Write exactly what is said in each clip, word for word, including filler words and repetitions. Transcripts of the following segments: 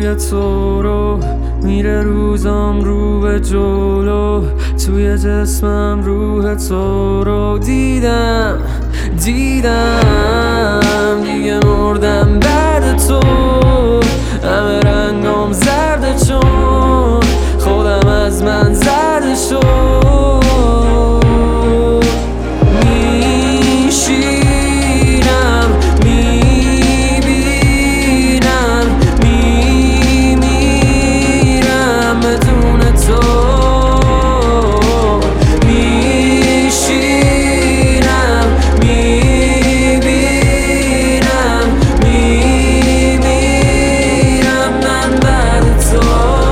روی تو رو میره روزم رو به جلو، توی جسمم روح تو رو دیدم دیدم دیگه مردم بعد تو، همه رنگام زرده چون خودم از من زرده شد. میشینم میبینم میمیرم بدون تو، میشینم میبینم میمیرم من بعد تو.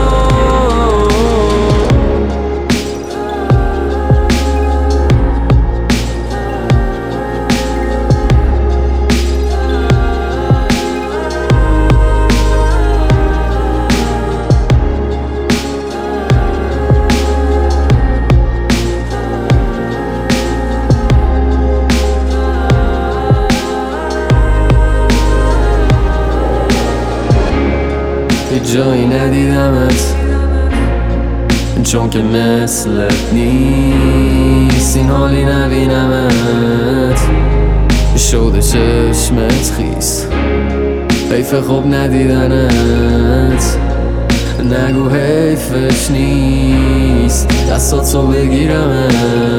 هیچ جایی ندیدمت چون که مثلت نیست، این حالی نبینمت شده چشمت خیس، حیف خوب ندیدنت، نگو حیفش نیست دستاتو بگیرمت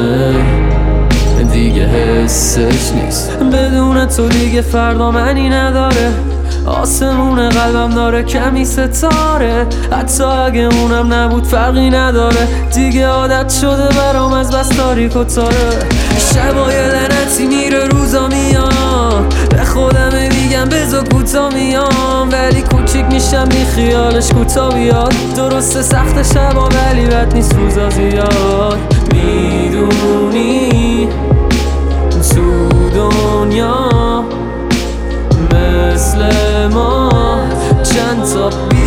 دیگه حسش نیست. بدون تو دیگه فردا منی نداره، آسمون قلبم داره کمی ستاره، حتی اگه اونم نبود فرقی نداره، دیگه عادت شده برام از بس تاریک و تاره. شبای لعنتی میره روزا میام، به خودم میگم بزا کوتا میام، ولی کوچیک میشم بی خیالش کوتا بیاد. درسته سخت شبا ولی بد نیست روزا زیاد. میدونی تو دنیا مثل ما چند تا